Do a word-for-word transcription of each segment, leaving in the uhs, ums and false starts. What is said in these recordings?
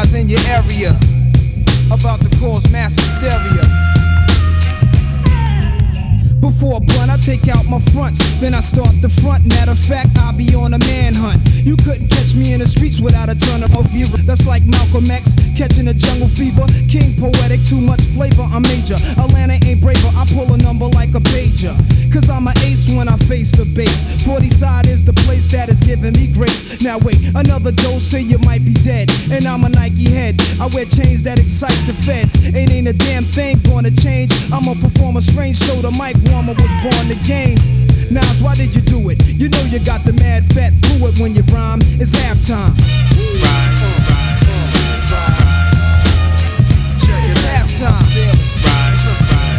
guys in your area about to cause mass hysteria. Before a blunt, I take out my fronts, then I start the front. Matter of fact, I'll be on a manhunt. You couldn't catch me in the streets without a ton of view. That's like Malcolm X catching a jungle fever. King poetic, too much flavor, I'm major. Atlanta ain't braver, I pull a number like a pager. Cause I'm an ace when I face the base. forty side is the place that is giving me grace. Now wait, another dose, say you might be dead. And I'm a Nike head, I wear chains that excite the feds. Ain't ain't a damn thing gonna change. I'ma perform a strange show, the mic warmer was born the game. Nas, why did you do it? You know you got the mad fat fluid when you rhyme. It's halftime. Right, right, right. Check it's halftime. Right, right.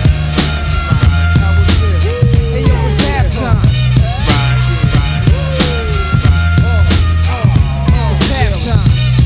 Hey yo, it's halftime. Right, right. It's halftime.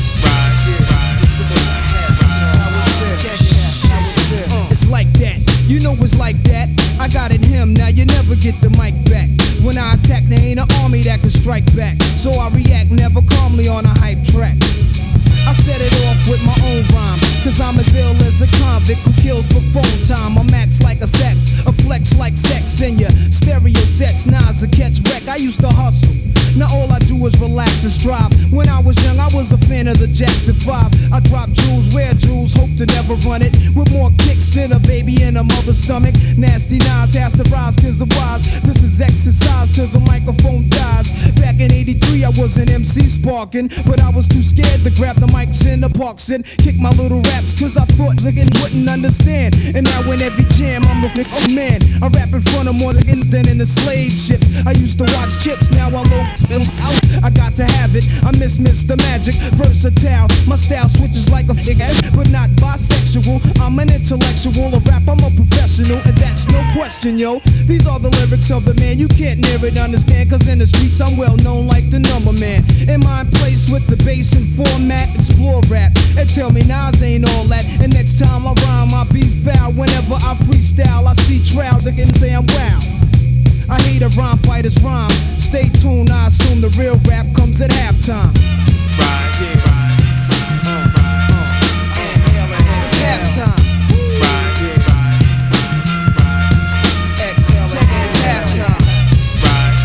Right, it's like that. You know it's like that. I got it him, now you never get the mic back. When I attack, there ain't an army that can strike back. So I react never calmly on a hype track. I set it off with my own rhyme, cause I'm as ill as a convict who kills for phone time. I'm max like a sex, a flex like sex in your stereo sets. Nas a catch wreck, I used to hustle. Now all I do is relax and strive. When I was young, I was a fan of the Jackson five. I drop jewels, wear jewels, hope to never run it. With more kicks than a baby in a mother's stomach. Nasty Nas has to rise cause of wise. This is exercise till the microphone dies. Back in eighty-three, I was an M C sparking, but I was too scared to grab the mics in the parks and kick my little raps cause I thought niggas wouldn't understand. And now in every jam, I'm a f- oh man. I rap in front of more niggas than in the slave ships. I used to watch Chips, now I'm low. Out. I got to have it, I miss Mister Magic, versatile. My style switches like a figure, but not bisexual. I'm an intellectual, a rap, I'm a professional, and that's no question, yo. These are the lyrics of the man, you can't near it, understand, cause in the streets I'm well known like the number man. In my place with the bass and format, explore rap, and tell me Nas ain't all that. And next time I rhyme, I be foul. Whenever I freestyle, I see trials again, say I'm wow. I hate a rhyme fighter's rhyme. Stay tuned, I assume the real rap comes at halftime. Right, yeah, right. Uh, right, uh. Inhale and it's halftime. Right, yeah, right. Right. Exhale and it's halftime. Right,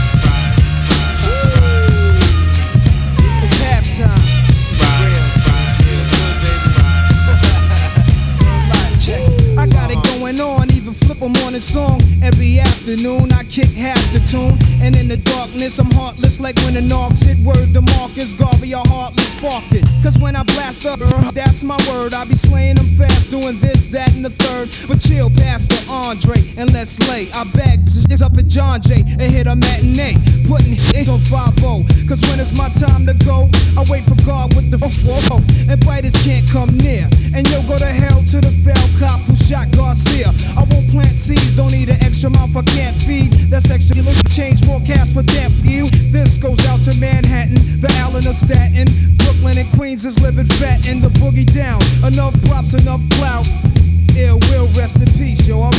right. It's halftime. Right, right. Feel good, baby. I got it going on, even flip a morning song. Every afternoon I kick half the tune. And in the darkness I'm heartless like when the knocks hit. Word to Marcus Garvey, I heartless sparked it. Cause when I blast up, uh, that's my word. I be slaying them fast, doing this, that, and the third. But chill, Pastor Andre, and let's lay. I bag this up at John Jay and hit a matinee. Putting it on five oh. Cause when it's my time to go, I wait for God with the four oh. And biters can't come near. And yo, go to hell to the fell cop who shot Garcia. I won't plant seeds, don't need an extra mouth I can't feed. That's extra, you look change more cash for damn you. This goes out to Manhattan, the Allen of Staten. Brooklyn and Queens is living fat in the boogie down. Enough props, enough clout. Ill will rest in peace, yo. I'm